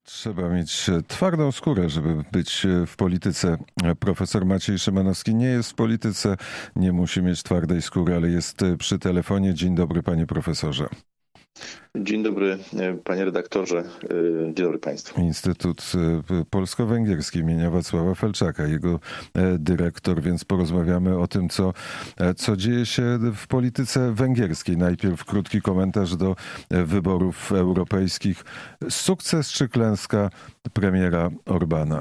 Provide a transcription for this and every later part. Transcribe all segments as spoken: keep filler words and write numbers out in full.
Trzeba mieć twardą skórę, żeby być w polityce. Profesor Maciej Szymanowski nie jest w polityce, nie musi mieć twardej skóry, ale jest przy telefonie. Dzień dobry, panie profesorze. Dzień dobry, panie redaktorze. Dzień dobry państwu. Instytut Polsko-Węgierski imienia Wacława Felczaka, jego dyrektor, więc porozmawiamy o tym, co, co dzieje się w polityce węgierskiej. Najpierw krótki komentarz do wyborów europejskich. Sukces czy klęska premiera Orbána?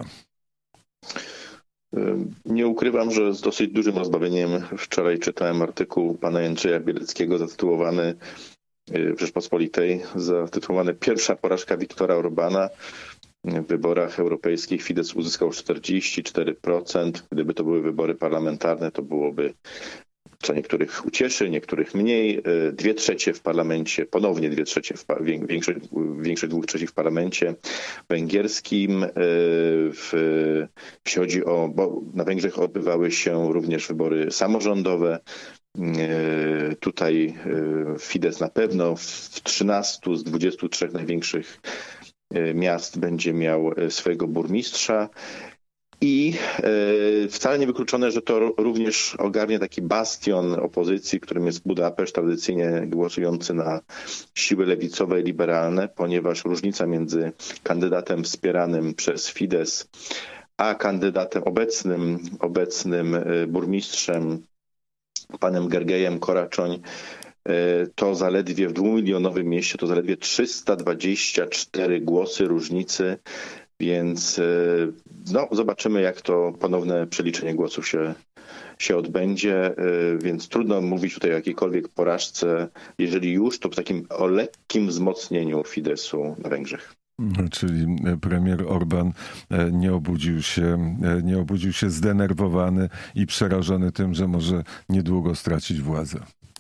Nie ukrywam, że z dosyć dużym rozbawieniem wczoraj czytałem artykuł pana Jędrzeja Bieleckiego zatytułowany w Rzeczpospolitej, zatytułowany Pierwsza porażka Viktora Orbána. W wyborach europejskich Fidesz uzyskał czterdzieści cztery procent. Gdyby to były wybory parlamentarne, to byłoby, co niektórych ucieszy, niektórych mniej. Dwie trzecie w parlamencie, ponownie dwie trzecie, w, większość, większość dwóch trzecich w parlamencie węgierskim. W, jeśli chodzi o, bo na Węgrzech odbywały się również wybory samorządowe. Tutaj Fidesz na pewno w trzynastu z dwudziestu trzech największych miast będzie miał swojego burmistrza i wcale nie wykluczone, że to również ogarnie taki bastion opozycji, którym jest Budapeszt, tradycyjnie głosujący na siły lewicowe i liberalne, ponieważ różnica między kandydatem wspieranym przez Fidesz a kandydatem obecnym, obecnym burmistrzem panem Gergejem Koraczoń, to zaledwie w dwumilionowym mieście, to zaledwie trzysta dwadzieścia cztery głosy różnicy, więc no, zobaczymy, jak to ponowne przeliczenie głosów się, się odbędzie, więc trudno mówić tutaj o jakiejkolwiek porażce, jeżeli już, to w takim o lekkim wzmocnieniu Fideszu na Węgrzech. Czyli premier Orbán nie obudził się, nie obudził się zdenerwowany i przerażony tym, że może niedługo stracić władzę.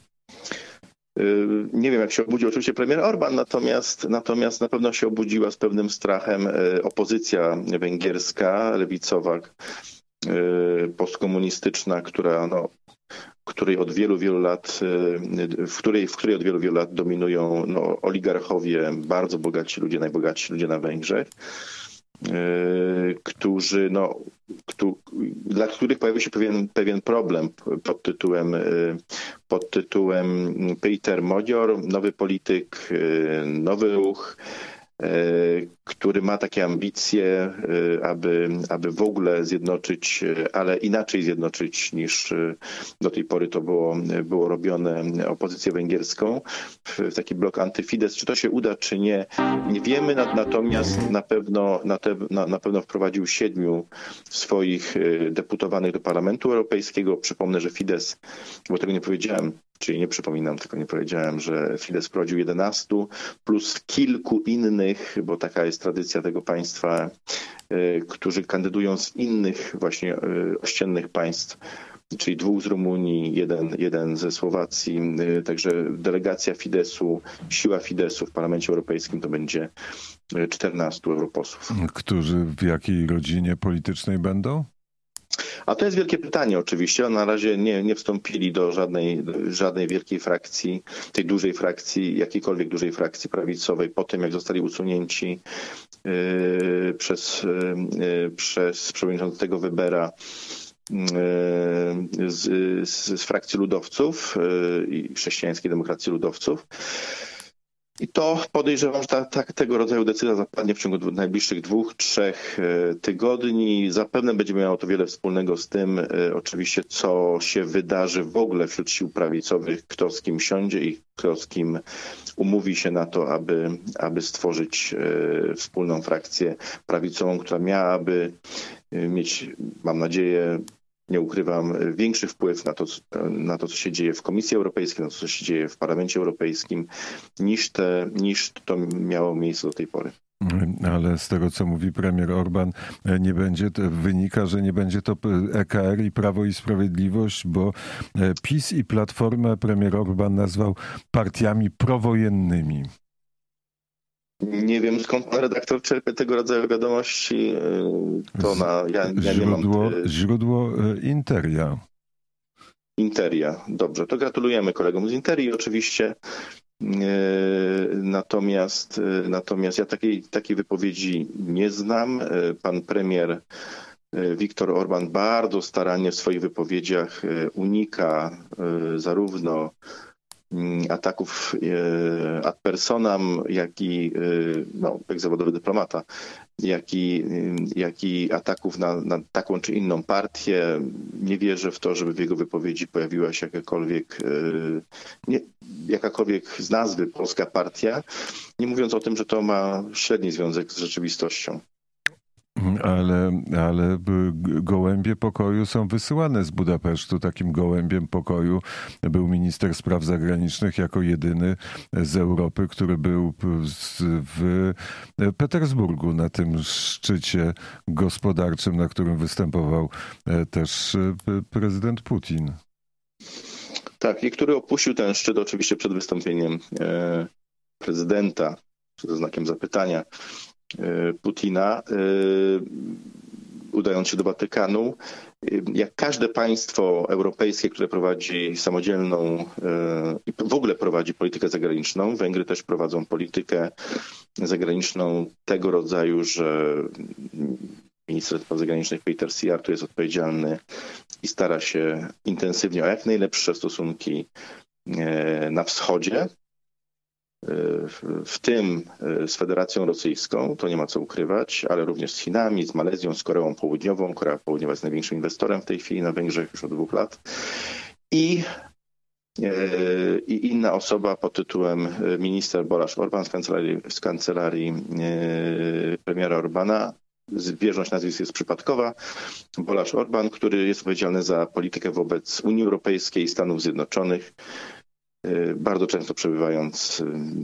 Nie wiem, jak się obudził oczywiście premier Orbán, natomiast, natomiast na pewno się obudziła z pewnym strachem opozycja węgierska, lewicowa, postkomunistyczna, która no, której od wielu, wielu lat, w której, w której od wielu, wielu lat dominują no, oligarchowie, bardzo bogaci ludzie, najbogatsi ludzie na Węgrzech, którzy, no, któ, dla których pojawił się pewien, pewien problem pod tytułem, pod tytułem Péter Magyar, nowy polityk, nowy ruch, który ma takie ambicje, aby, aby w ogóle zjednoczyć, ale inaczej zjednoczyć niż do tej pory to było, było robione, opozycję węgierską w taki blok antyfidesz. Czy to się uda, czy nie, nie wiemy, natomiast na pewno, na, te, na, na pewno wprowadził siedmiu swoich deputowanych do Parlamentu Europejskiego. Przypomnę, że Fidesz, bo tego nie powiedziałem, czyli nie przypominam, tylko nie powiedziałem, że Fidesz wprowadził jedenastu plus kilku innych, bo taka jest tradycja tego państwa, którzy kandydują z innych właśnie ościennych państw, czyli dwóch z Rumunii, jeden, jeden ze Słowacji. Także delegacja Fideszu, siła Fideszu w Parlamencie Europejskim to będzie czternastu europosłów. Którzy w jakiej rodzinie politycznej będą? A to jest wielkie pytanie oczywiście. Na razie nie, nie wstąpili do żadnej, żadnej wielkiej frakcji, tej dużej frakcji, jakiejkolwiek dużej frakcji prawicowej po tym, jak zostali usunięci yy, przez, yy, przez przewodniczącego Webera yy, z, z, z frakcji ludowców yy, i chrześcijańskiej demokracji ludowców. I to podejrzewam, że ta, ta, tego rodzaju decyzja zapadnie w ciągu najbliższych dwóch, trzech tygodni. Zapewne będzie miało to wiele wspólnego z tym, oczywiście, co się wydarzy w ogóle wśród sił prawicowych, kto z kim siądzie i kto z kim umówi się na to, aby, aby stworzyć wspólną frakcję prawicową, która miałaby mieć, mam nadzieję, nie ukrywam, większy wpływ na to, na to, co się dzieje w Komisji Europejskiej, na to, co się dzieje w Parlamencie Europejskim, niż, te, niż to miało miejsce do tej pory. Ale z tego, co mówi premier Orbán, nie będzie, wynika, że nie będzie to E K R i Prawo i Sprawiedliwość, bo PiS i Platformę premier Orbán nazwał partiami prowojennymi. Nie wiem, skąd pan redaktor czerpie tego rodzaju wiadomości. To na, ja, ja źródło, nie mam... źródło Interia. Interia. Dobrze, to gratulujemy kolegom z Interii oczywiście. Natomiast, natomiast ja takiej, takiej wypowiedzi nie znam. Pan premier Viktor Orban bardzo starannie w swoich wypowiedziach unika zarówno ataków ad personam, jak i, no, jak zawodowy dyplomata, jak i, jak i ataków na, na taką czy inną partię. Nie wierzę w to, żeby w jego wypowiedzi pojawiła się jakakolwiek, nie, jakakolwiek z nazwy polska partia, nie mówiąc o tym, że to ma średni związek z rzeczywistością. Ale, ale gołębie pokoju są wysyłane z Budapesztu. Takim gołębiem pokoju był minister spraw zagranicznych jako jedyny z Europy, który był w Petersburgu na tym szczycie gospodarczym, na którym występował też prezydent Putin. Tak, i który opuścił ten szczyt oczywiście przed wystąpieniem prezydenta, ze znakiem zapytania, Putina, udając się do Watykanu. Jak każde państwo europejskie, które prowadzi samodzielną i w ogóle prowadzi politykę zagraniczną, Węgry też prowadzą politykę zagraniczną tego rodzaju, że minister spraw zagranicznych Peter Szijjártó jest odpowiedzialny i stara się intensywnie o jak najlepsze stosunki na wschodzie, w tym z Federacją Rosyjską, to nie ma co ukrywać, ale również z Chinami, z Malezją, z Koreą Południową. Korea Południowa jest największym inwestorem w tej chwili na Węgrzech już od dwóch lat. I, i inna osoba pod tytułem minister Balázs Orbán z kancelarii, z kancelarii premiera Orbána. Zbieżność nazwisk jest przypadkowa. Balázs Orbán, który jest odpowiedzialny za politykę wobec Unii Europejskiej i Stanów Zjednoczonych, bardzo często przebywając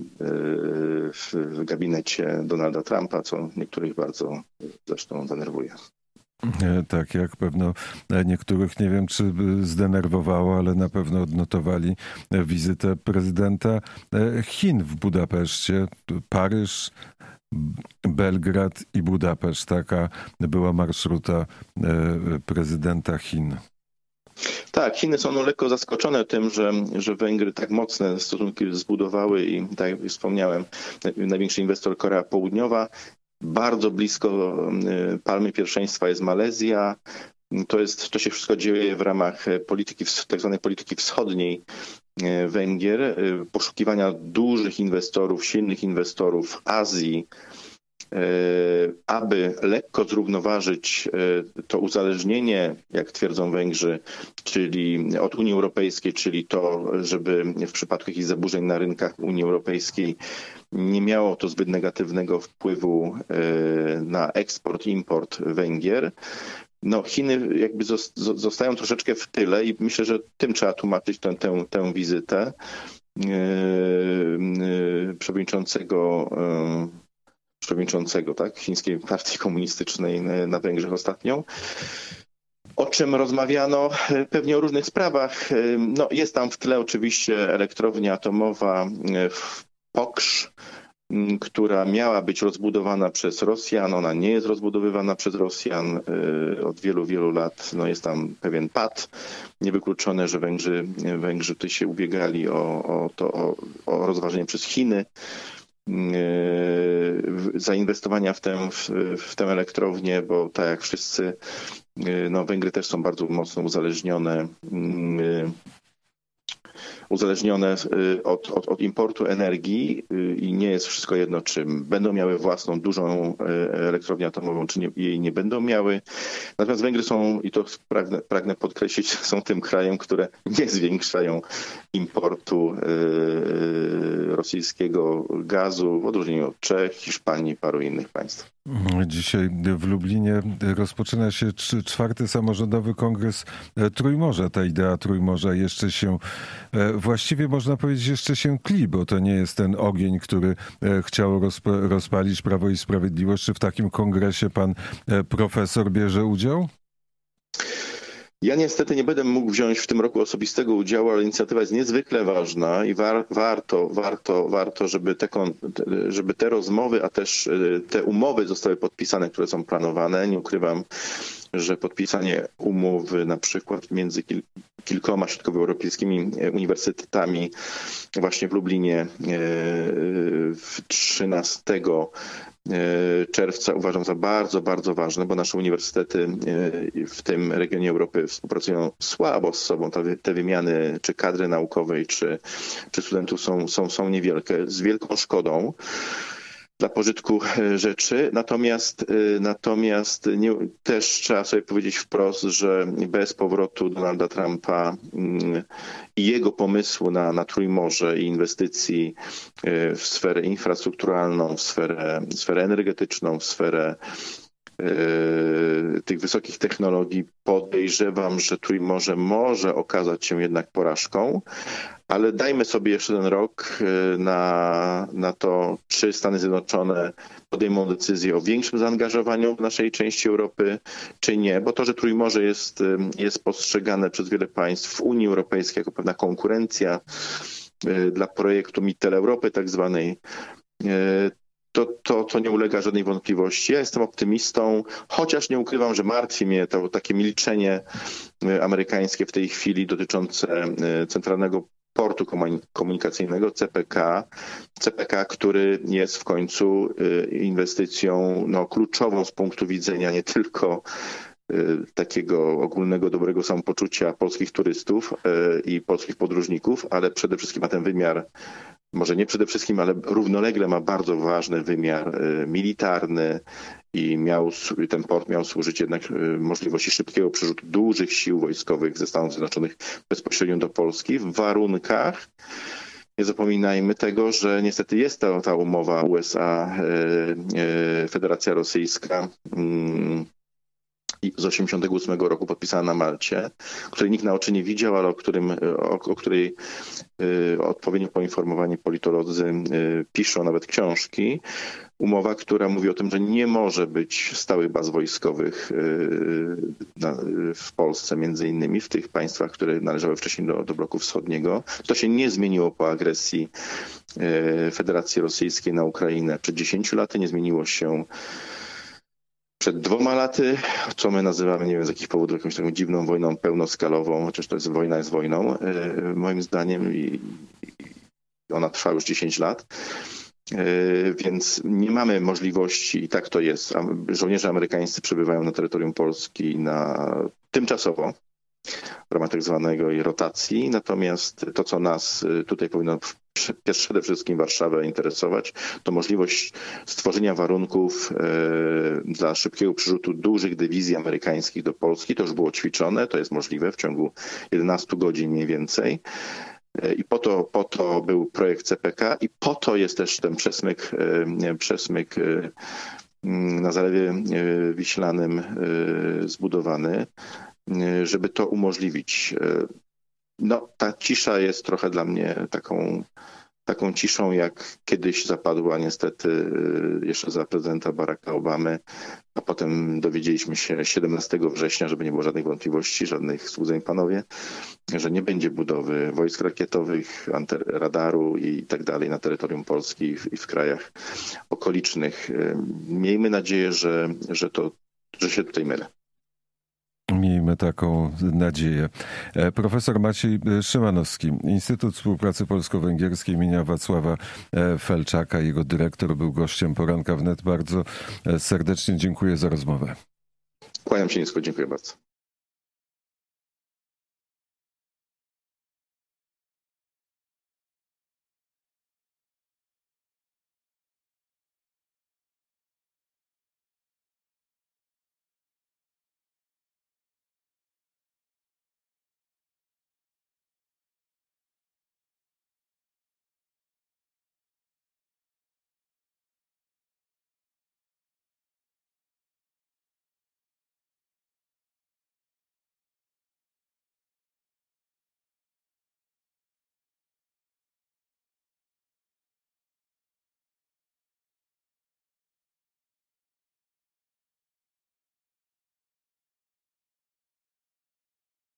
w gabinecie Donalda Trumpa, co niektórych bardzo zresztą denerwuje. Tak, jak pewno niektórych, nie wiem czy zdenerwowało, ale na pewno odnotowali wizytę prezydenta Chin w Budapeszcie. Paryż, Belgrad i Budapeszt. Taka była marszruta prezydenta Chin. Tak, Chiny są lekko zaskoczone tym, że, że Węgry tak mocne stosunki zbudowały i tak jak wspomniałem, największy inwestor Korea Południowa. Bardzo blisko palmy pierwszeństwa jest Malezja. To, jest, to się wszystko dzieje w ramach polityki, tak zwanej polityki wschodniej Węgier, poszukiwania dużych inwestorów, silnych inwestorów w Azji, aby lekko zrównoważyć to uzależnienie, jak twierdzą Węgrzy, czyli od Unii Europejskiej, czyli to, żeby w przypadku jakichś zaburzeń na rynkach Unii Europejskiej nie miało to zbyt negatywnego wpływu na eksport, import Węgier. No, Chiny jakby zostają troszeczkę w tyle i myślę, że tym trzeba tłumaczyć tę, tę, tę wizytę przewodniczącego przewodniczącego, tak, Chińskiej Partii Komunistycznej na Węgrzech ostatnią. O czym rozmawiano? Pewnie o różnych sprawach. No, jest tam w tle oczywiście elektrownia atomowa w Pokrzz, która miała być rozbudowana przez Rosjan. Ona nie jest rozbudowywana przez Rosjan od wielu, wielu lat. No, jest tam pewien pad. Niewykluczone, że Węgrzy, Węgrzy tutaj się ubiegali o, o to, o, o rozważenie przez Chiny zainwestowania w tę, w, w tę elektrownię, bo tak jak wszyscy, no Węgry też są bardzo mocno uzależnione uzależnione od, od, od importu energii i nie jest wszystko jedno, czy będą miały własną dużą elektrownię atomową, czy nie, jej nie będą miały. Natomiast Węgry są, i to pragnę, pragnę podkreślić, są tym krajem, które nie zwiększają importu rosyjskiego gazu, w odróżnieniu od Czech, Hiszpanii i paru innych państw. Dzisiaj w Lublinie rozpoczyna się czwarty samorządowy kongres Trójmorza. Ta idea Trójmorza jeszcze się, właściwie można powiedzieć, jeszcze się tli, bo to nie jest ten ogień, który chciało rozpalić Prawo i Sprawiedliwość. Czy w takim kongresie pan profesor bierze udział? Ja niestety nie będę mógł wziąć w tym roku osobistego udziału, ale inicjatywa jest niezwykle ważna i war, warto, warto, warto, żeby te, żeby te rozmowy, a też te umowy zostały podpisane, które są planowane. Nie ukrywam, że podpisanie umowy na przykład między kilkoma środkowoeuropejskimi uniwersytetami właśnie w Lublinie trzynastego czerwca uważam za bardzo, bardzo ważne, bo nasze uniwersytety w tym regionie Europy współpracują słabo z sobą. Te wymiany czy kadry naukowej, czy, czy studentów są, są, są niewielkie, z wielką szkodą dla pożytku rzeczy. Natomiast, natomiast nie, też trzeba sobie powiedzieć wprost, że bez powrotu Donalda Trumpa i jego pomysłu na, na Trójmorze i inwestycji w sferę infrastrukturalną, w sferę, w sferę energetyczną, w sferę tych wysokich technologii, podejrzewam, że Trójmorze może okazać się jednak porażką, ale dajmy sobie jeszcze ten rok na, na to, czy Stany Zjednoczone podejmą decyzję o większym zaangażowaniu w naszej części Europy, czy nie, bo to, że Trójmorze jest, jest postrzegane przez wiele państw w Unii Europejskiej jako pewna konkurencja dla projektu Mitteleuropy tak zwanej, To, to, to nie ulega żadnej wątpliwości. Ja jestem optymistą, chociaż nie ukrywam, że martwi mnie to takie milczenie amerykańskie w tej chwili dotyczące Centralnego Portu Komunikacyjnego C P K. C P K, który jest w końcu inwestycją no, kluczową z punktu widzenia nie tylko takiego ogólnego dobrego samopoczucia polskich turystów i polskich podróżników, ale przede wszystkim ma ten wymiar, może nie przede wszystkim, ale równolegle ma bardzo ważny wymiar militarny i miał, ten port miał służyć jednak możliwości szybkiego przerzutu dużych sił wojskowych ze Stanów Zjednoczonych bezpośrednio do Polski w warunkach, nie zapominajmy tego, że niestety jest ta, ta umowa U S A, Federacja Rosyjska, z osiemdziesiątego ósmego roku podpisana na Malcie, której nikt na oczy nie widział, ale o, którym, o, o której y, odpowiednio poinformowani politolodzy y, piszą nawet książki. Umowa, która mówi o tym, że nie może być stałych baz wojskowych y, na, w Polsce, między innymi w tych państwach, które należały wcześniej do, do bloku wschodniego. To się nie zmieniło po agresji y, Federacji Rosyjskiej na Ukrainę przed dziesięciu laty, nie zmieniło się przed dwoma laty, co my nazywamy, nie wiem z jakich powodów, jakąś taką dziwną wojną pełnoskalową, chociaż to jest wojna jest wojną, yy, moim zdaniem i, i ona trwa już dziesięć lat. Yy, więc nie mamy możliwości, i tak to jest, żołnierze amerykańscy przebywają na terytorium Polski na tymczasowo, w ramach tak zwanej rotacji, natomiast to, co nas tutaj powinno przede wszystkim Warszawę interesować, to możliwość stworzenia warunków dla szybkiego przerzutu dużych dywizji amerykańskich do Polski. To już było ćwiczone, to jest możliwe w ciągu jedenastu godzin mniej więcej. I po to, po to był projekt C P K i po to jest też ten przesmyk, przesmyk na Zalewie Wiślanym zbudowany, żeby to umożliwić. No, ta cisza jest trochę dla mnie taką, taką ciszą, jak kiedyś zapadła niestety jeszcze za prezydenta Baracka Obamy, a potem dowiedzieliśmy się siedemnastego września, żeby nie było żadnych wątpliwości, żadnych złudzeń, panowie, że nie będzie budowy wojsk rakietowych, antyradaru i tak dalej na terytorium Polski i w krajach okolicznych. Miejmy nadzieję, że, że, to, że się tutaj mylę. Miejmy taką nadzieję. Profesor Maciej Szymanowski, Instytut Współpracy Polsko-Węgierskiej imienia Wacława Felczaka. Jego dyrektor był gościem Poranka Wnet. Bardzo serdecznie dziękuję za rozmowę. Kłaniam się nisko, dziękuję bardzo.